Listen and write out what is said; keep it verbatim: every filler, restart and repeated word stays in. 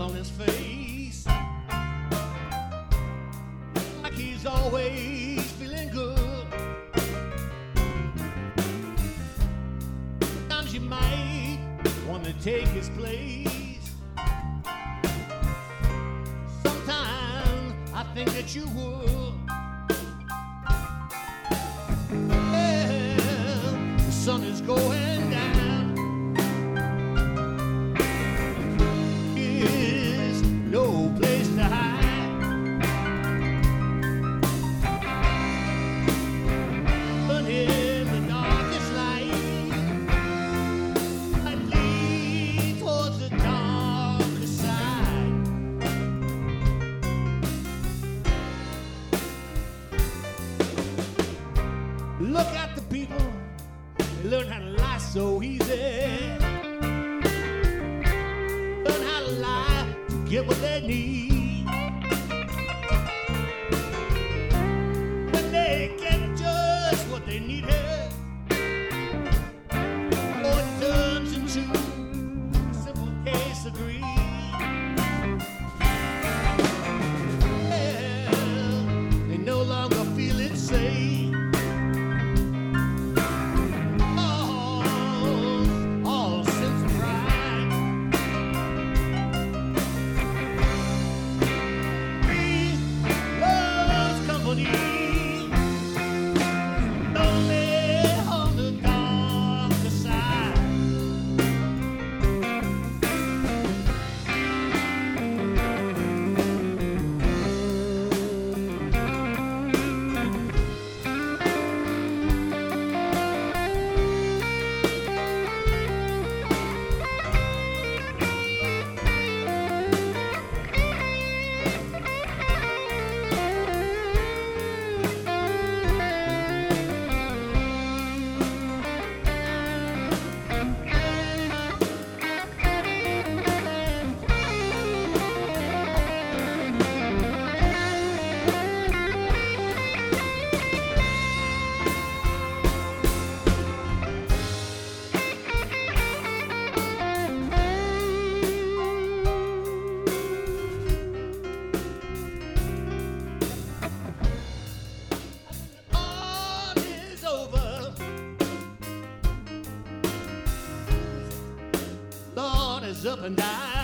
on his face, like he's always feeling good. Sometimes you might want to take his place. Sometimes I think that you would. Well, the sun is going down. No place to hide, but in the darkest light, I lead towards the darker side. Look at the people, they learn how to lie so easy. Learn how to lie, get what they need. When they get just what they needed, oh, it turns into a simple case of greed. Well, they no longer feel it safe. Up and down.